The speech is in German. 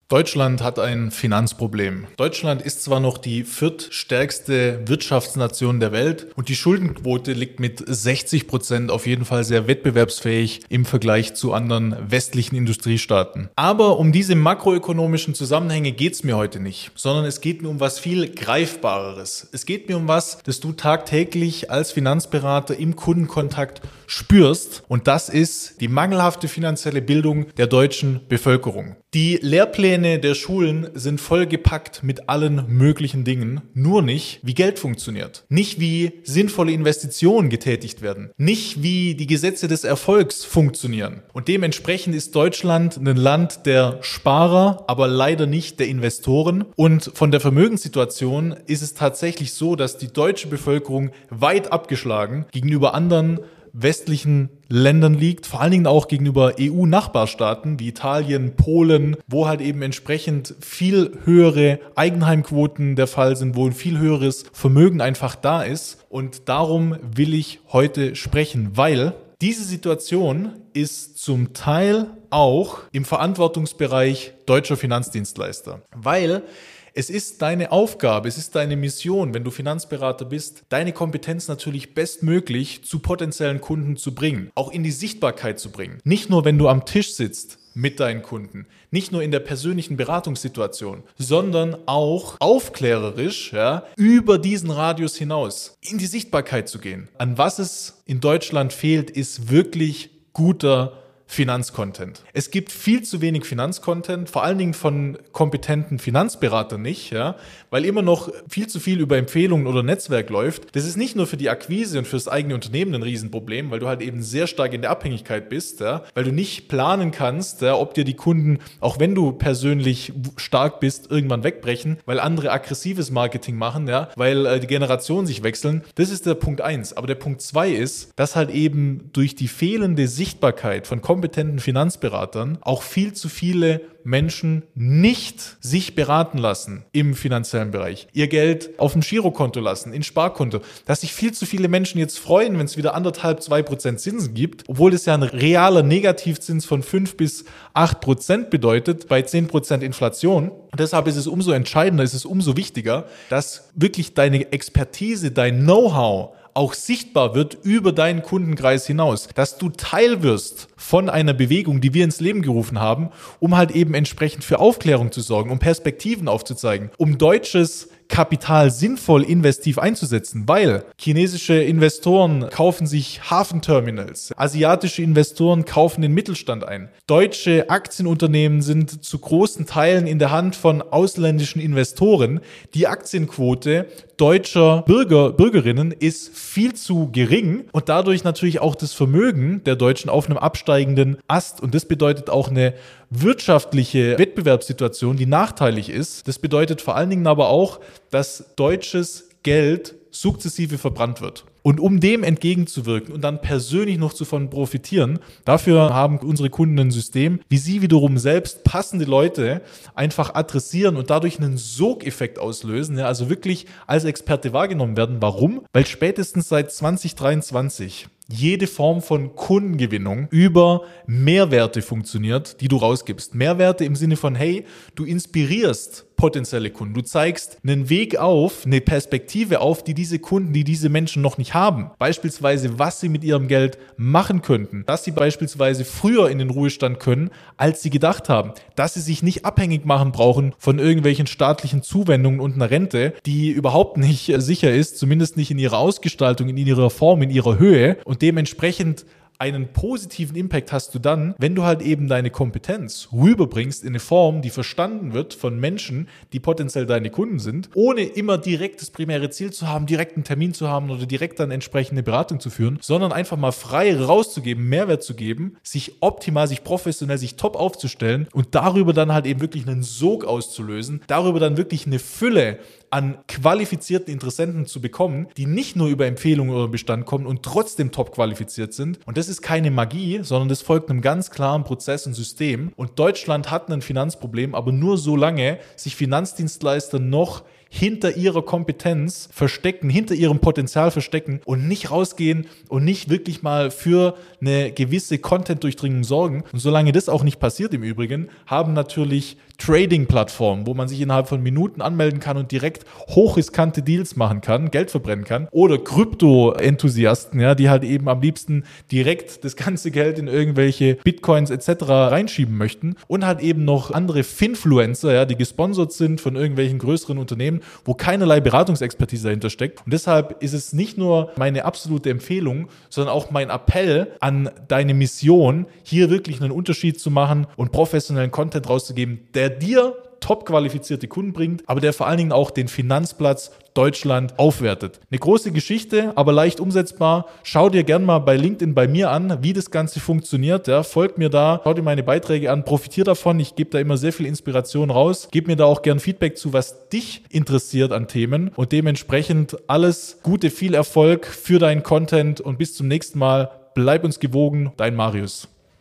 Deutschland hat ein Finanzproblem. Deutschland ist zwar noch die viertstärkste Wirtschaftsnation der Welt und die Schuldenquote liegt mit 60% auf jeden Fall sehr wettbewerbsfähig im Vergleich zu anderen westlichen Industriestaaten. Aber um diese makroökonomischen Zusammenhänge geht es mir heute nicht, sondern es geht mir um was viel Greifbareres. Es geht mir um was, das du tagtäglich als Finanzberater im Kundenkontakt spürst, und das ist die mangelhafte finanzielle Bildung der deutschen Bevölkerung. Die Lehrpläne der Schulen sind vollgepackt mit allen möglichen Dingen, nur nicht, wie Geld funktioniert. Nicht, wie sinnvolle Investitionen getätigt werden. Nicht, wie die Gesetze des Erfolgs funktionieren. Und dementsprechend ist Deutschland ein Land der Sparer, aber leider nicht der Investoren. Und von der Vermögenssituation ist es tatsächlich so, dass die deutsche Bevölkerung weit abgeschlagen gegenüber anderen westlichen Ländern liegt, vor allen Dingen auch gegenüber EU-Nachbarstaaten wie Italien, Polen, wo halt eben entsprechend viel höhere Eigenheimquoten der Fall sind, wo ein viel höheres Vermögen einfach da ist. Und darum will ich heute sprechen, weil diese Situation ist zum Teil auch im Verantwortungsbereich deutscher Finanzdienstleister, weil es ist deine Aufgabe, es ist deine Mission, wenn du Finanzberater bist, deine Kompetenz natürlich bestmöglich zu potenziellen Kunden zu bringen, auch in die Sichtbarkeit zu bringen. Nicht nur, wenn du am Tisch sitzt mit deinen Kunden, nicht nur in der persönlichen Beratungssituation, sondern auch aufklärerisch, über diesen Radius hinaus in die Sichtbarkeit zu gehen. An was es in Deutschland fehlt, ist wirklich guter Finanzcontent. Es gibt viel zu wenig Finanzcontent, vor allen Dingen von kompetenten Finanzberatern nicht, weil immer noch viel zu viel über Empfehlungen oder Netzwerk läuft. Das ist nicht nur für die Akquise und für das eigene Unternehmen ein Riesenproblem, weil du halt eben sehr stark in der Abhängigkeit bist, weil du nicht planen kannst, ob dir die Kunden, auch wenn du persönlich stark bist, irgendwann wegbrechen, weil andere aggressives Marketing machen, weil die Generationen sich wechseln. Das ist der Punkt 1. Aber der Punkt 2 ist, dass halt eben durch die fehlende Sichtbarkeit von kompetenten Finanzberatern auch viel zu viele Menschen nicht sich beraten lassen im finanziellen Bereich, ihr Geld auf dem Girokonto lassen, in Sparkonto, dass sich viel zu viele Menschen jetzt freuen, wenn es wieder 1,5-2% Zinsen gibt, obwohl es ja ein realer Negativzins von 5-8% bedeutet bei 10% Inflation. Und deshalb ist es umso entscheidender, ist es umso wichtiger, dass wirklich deine Expertise, dein Know-how auch sichtbar wird über deinen Kundenkreis hinaus, dass du Teil wirst von einer Bewegung, die wir ins Leben gerufen haben, um halt eben entsprechend für Aufklärung zu sorgen, um Perspektiven aufzuzeigen, um deutsches Kapital sinnvoll investiv einzusetzen, weil chinesische Investoren kaufen sich Hafenterminals, asiatische Investoren kaufen den Mittelstand ein. Deutsche Aktienunternehmen sind zu großen Teilen in der Hand von ausländischen Investoren. Die Aktienquote deutscher Bürgerinnen ist viel zu gering und dadurch natürlich auch das Vermögen der Deutschen auf einem absteigenden Ast. Und das bedeutet auch eine wirtschaftliche Wettbewerbssituation, die nachteilig ist. Das bedeutet vor allen Dingen aber auch, dass deutsches Geld sukzessive verbrannt wird. Und um dem entgegenzuwirken und dann persönlich noch davon profitieren, dafür haben unsere Kunden ein System, wie sie wiederum selbst passende Leute einfach adressieren und dadurch einen Sogeffekt auslösen, also wirklich als Experte wahrgenommen werden. Warum? Weil spätestens seit 2023 jede Form von Kundengewinnung über Mehrwerte funktioniert, die du rausgibst. Mehrwerte im Sinne von, hey, du inspirierst potenzielle Kunden. Du zeigst einen Weg auf, eine Perspektive auf, die diese Kunden, die diese Menschen noch nicht haben. Beispielsweise, was sie mit ihrem Geld machen könnten. Dass sie beispielsweise früher in den Ruhestand können, als sie gedacht haben. Dass sie sich nicht abhängig machen brauchen von irgendwelchen staatlichen Zuwendungen und einer Rente, die überhaupt nicht sicher ist, zumindest nicht in ihrer Ausgestaltung, in ihrer Form, in ihrer Höhe. Und dementsprechend einen positiven Impact hast du dann, wenn du halt eben deine Kompetenz rüberbringst in eine Form, die verstanden wird von Menschen, die potenziell deine Kunden sind, ohne immer direkt das primäre Ziel zu haben, direkt einen Termin zu haben oder direkt dann entsprechende Beratung zu führen, sondern einfach mal frei rauszugeben, Mehrwert zu geben, sich optimal, sich professionell, sich top aufzustellen und darüber dann halt eben wirklich einen Sog auszulösen, darüber dann wirklich eine Fülle an qualifizierten Interessenten zu bekommen, die nicht nur über Empfehlungen oder Bestand kommen und trotzdem top qualifiziert sind. Und das ist keine Magie, sondern das folgt einem ganz klaren Prozess und System. Und Deutschland hat ein Finanzproblem, aber nur solange sich Finanzdienstleister noch hinter ihrer Kompetenz verstecken, hinter ihrem Potenzial verstecken und nicht rausgehen und nicht wirklich mal für eine gewisse Content-Durchdringung sorgen. Und solange das auch nicht passiert im Übrigen, haben natürlich Trading-Plattformen, wo man sich innerhalb von Minuten anmelden kann und direkt hochriskante Deals machen kann, Geld verbrennen kann. Oder Krypto-Enthusiasten, ja, die halt eben am liebsten direkt das ganze Geld in irgendwelche Bitcoins etc. reinschieben möchten. Und halt eben noch andere Finfluencer, ja, die gesponsert sind von irgendwelchen größeren Unternehmen, wo keinerlei Beratungsexpertise dahinter steckt. Und deshalb ist es nicht nur meine absolute Empfehlung, sondern auch mein Appell an deine Mission, hier wirklich einen Unterschied zu machen und professionellen Content rauszugeben, der dir top qualifizierte Kunden bringt, aber der vor allen Dingen auch den Finanzplatz Deutschland aufwertet. Eine große Geschichte, aber leicht umsetzbar. Schau dir gern mal bei LinkedIn bei mir an, wie das Ganze funktioniert. Ja, folgt mir da, schau dir meine Beiträge an, profitier davon. Ich gebe da immer sehr viel Inspiration raus. Gib mir da auch gern Feedback zu, was dich interessiert an Themen und dementsprechend alles Gute, viel Erfolg für deinen Content und bis zum nächsten Mal. Bleib uns gewogen, dein Marius.